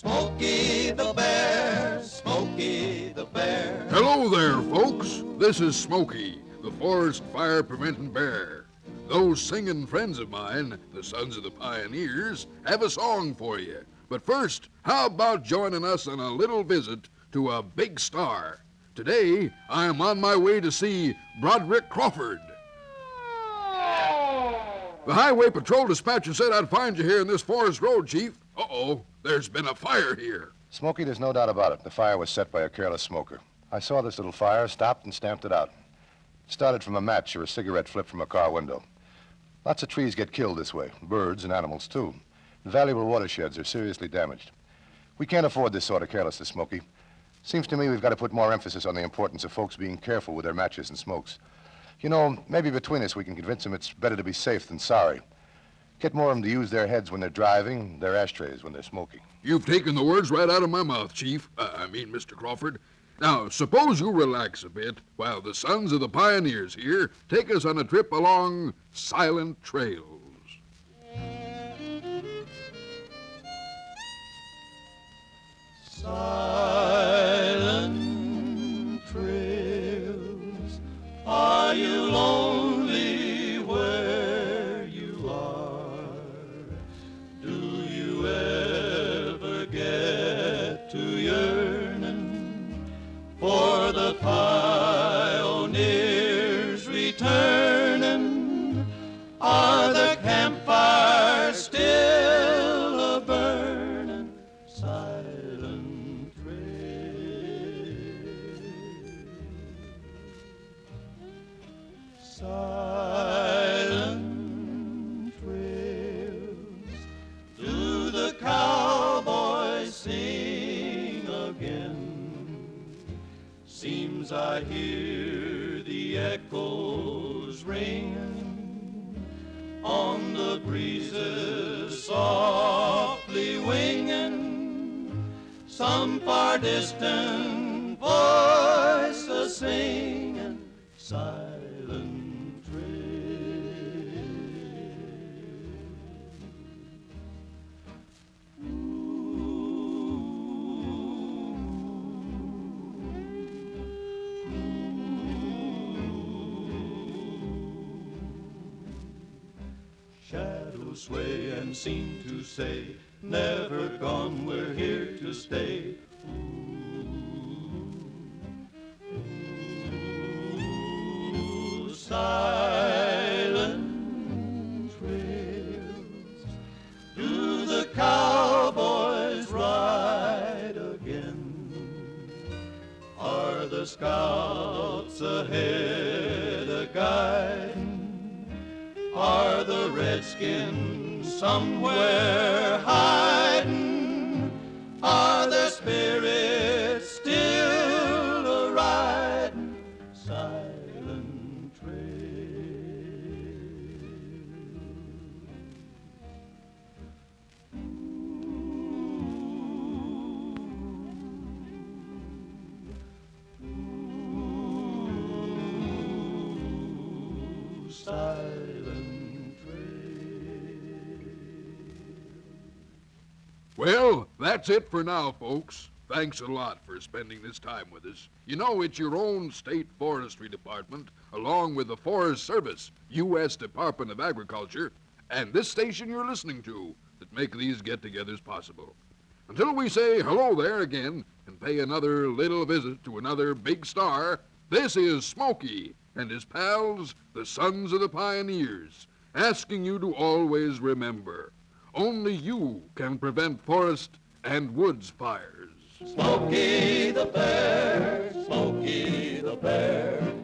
Smokey the Bear, Smokey the Bear. Hello there, folks. This is Smokey, the forest fire preventing bear. Those singing friends of mine, the Sons of the Pioneers, have a song for you. But first, how about joining us on a little visit to a big star? Today, I'm on my way to see Broderick Crawford. The Highway Patrol dispatcher said I'd find you here in this forest road, Chief. Uh-oh, there's been a fire here. Smokey, there's no doubt about it. The fire was set by a careless smoker. I saw this little fire, stopped and stamped it out. It started from a match or a cigarette flip from a car window. Lots of trees get killed this way, birds and animals too. Valuable watersheds are seriously damaged. We can't afford this sort of carelessness, Smokey. Seems to me we've got to put more emphasis on the importance of folks being careful with their matches and smokes. You know, maybe between us we can convince them it's better to be safe than sorry. Get more of them to use their heads when they're driving, their ashtrays when they're smoking. You've taken the words right out of my mouth, Chief. Mr. Crawford. Now, suppose you relax a bit while the Sons of the Pioneers here take us on a trip along silent trails. Silent trails, are you lonely where you are? Do you ever get to yearning for the pioneers returning? Are the campfires still a-burning? Silent trails, silent trails. Do the cowboys sing again? Seems I hear the echoes ringing on the breezes softly winging, some far distant voice a-singing. Silent trail. Shadows sway and seem to say, never gone, we're here to stay. Ooh, silent trails. Do the cowboys ride again? Are the scouts ahead a-guiding? Are the redskins somewhere hiding? Are their spirits still a-riding? Silent trail. Ooh, silent trail. Well, that's it for now, folks. Thanks a lot for spending this time with us. You know, it's your own state forestry department, along with the Forest Service, U.S. Department of Agriculture, and this station you're listening to that make these get-togethers possible. Until we say hello there again and pay another little visit to another big star, this is Smokey and his pals, the Sons of the Pioneers, asking you to always remember, only you can prevent forest and woods fires. Smokey the Bear, Smokey the Bear.